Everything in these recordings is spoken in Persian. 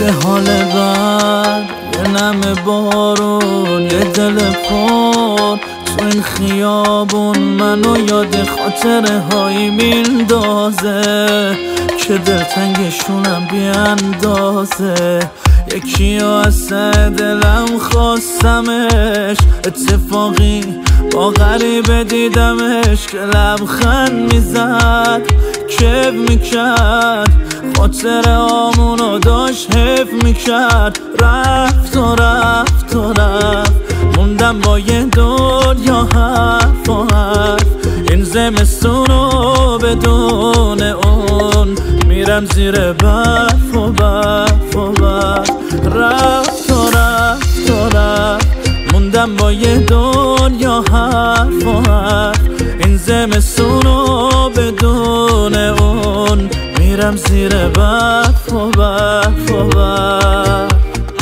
یه حال بد، یه نم بارون، یه دل پر تو این خیابون منو یاد خاطره هایی میندازه که دلتنگشونم بی اندازه. یکی از دلم خواستمش، اتفاقی با غریبه دیدمش که لبخند میزد، کیف میکرد، خاطر آمونو داشت حیف میکرد. رفت و رفت و رفت، موندم با یه دنیا حرف و حرف. این زمستونو بدون اون میرم زیر برف و برف و برف. رفت و رفت و رفت، موندم با یه دنیا حرف و حرف. این زمستونو بدون اون میرم زیر برف و برف و برف.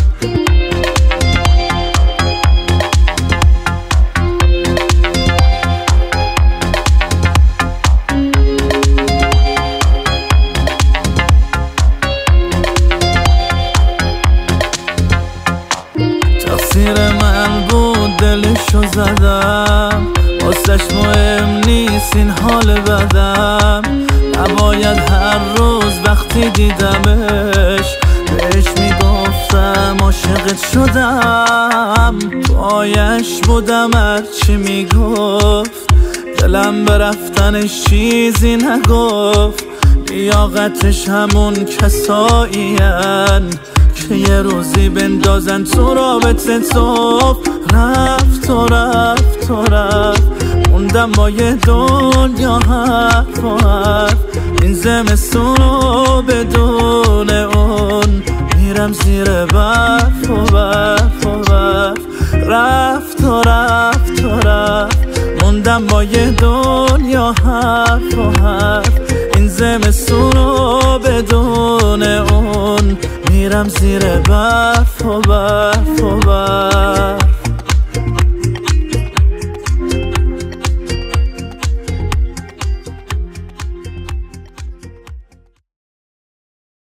تقصیر من بود دلشو زدم، واسش مهم نیست این حال بدم. نباید هر روز وقتی دیدمش بهش میگفتم عاشقت شدم. پایش بودم هرچی میگفت، دلم به رفتنش چیزی نگفت. لیاقتش همون کسایین که یه روزی بندازن تو رابطه صف. رفت و رفت و رفت، موندم با یه دنیا حرف و حرف. این زمستونو بدون اون میرم زیر برف و برف و برف. رفت و رفت و رفت، موندم با یه دنیا حرف و حرف. این زمستونو بدون اون میرم زیر برف و برف و برف.